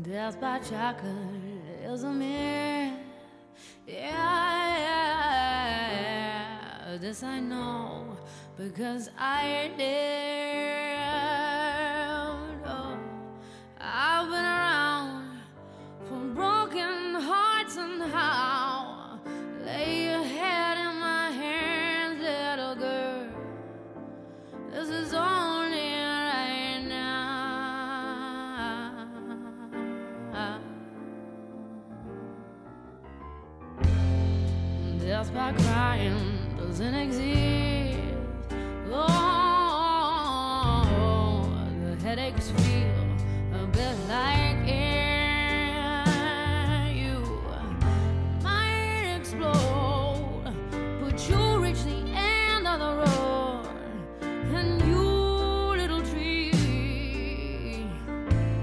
Death by chocolate is a myth. Yeah, this I know because I lived. Oh, I've been around for broken hearts and how. Lay your head in my hands, little girl. This is only right now. Death by crying doesn't exist.